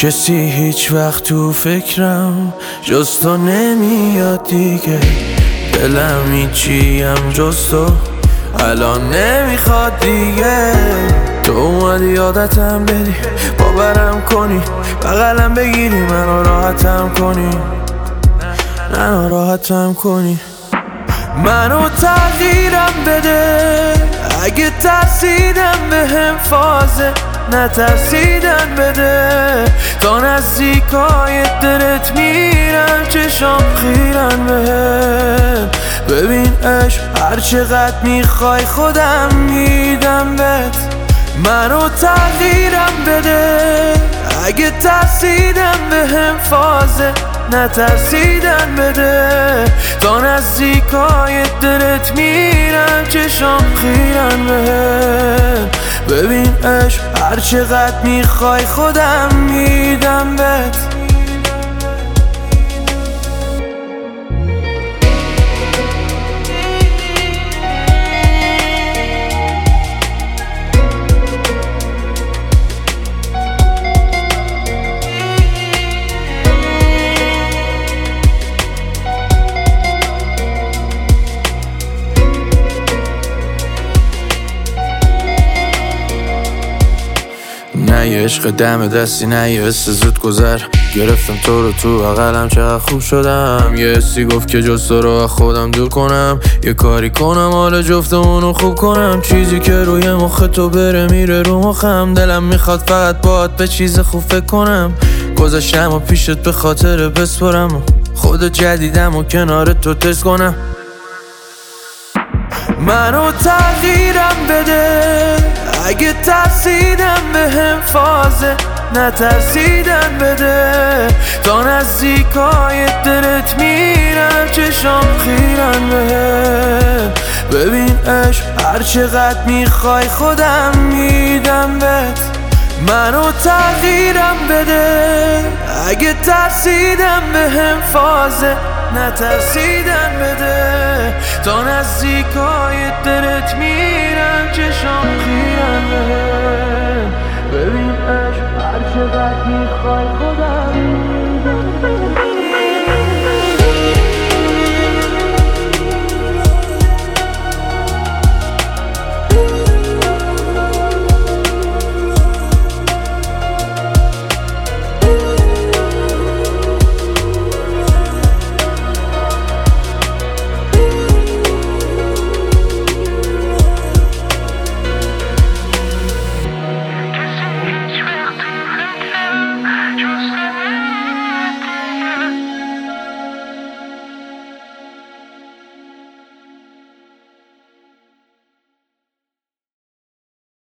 کسی هیچ وقت تو فکرم جز تو نمیاد دیگه. دلم هیچیم جز تو الان نمیخواد دیگه. تو اومدی عادتم بدی، باورم کنی، بغلم بگیری، منو راحتم کنی، منو راحتم کنی. منو تغییرم بده اگه ترسیدم بهم فازه، نترسیدن بده. تا نزدیکای دلت میرم چشام خیرن بهم. ببین عشق هر چقدر میخوای خودم میدم بهت. منو تغییرم بده اگه ترسیدم بهم فازه، نترسیدن بده. تا نزدیکای دلت میرم چشام خیرن بهم. ببین عشق هر چقدر میخوای خودم میدم بهت. نه یه عشق دم دستی، نه یه حس زود گذر. گرفتم تو رو تو بغلم، چقدر خوب شدم. یه حسی گفت که جز تو رو خودم دور کنم، یه کاری کنم حال جفتمونو خوب کنم. چیزی که روی مخ تو بره میره رو مخم. دلم میخواد فقط باهات به چیز خوب فکر کنم. گذاشتم و پیشت به خاطر بسپرم، خود جدیدم و کنار تو تست کنم. منو تغییرم بده اگه ترسیدم بهم فازه، نترسیدن بده. تا نزدیکای دلت میرم چشام خیرن بهم. ببین عشق هر چقدر میخوای خودم میدم بهت. منو تغییرم بده اگه ترسیدم بهم فازه، نترسیدن بده. تا نزدیکای دلت میرم چشام خیرن بهم. ببین عشق هر چقدر میخوای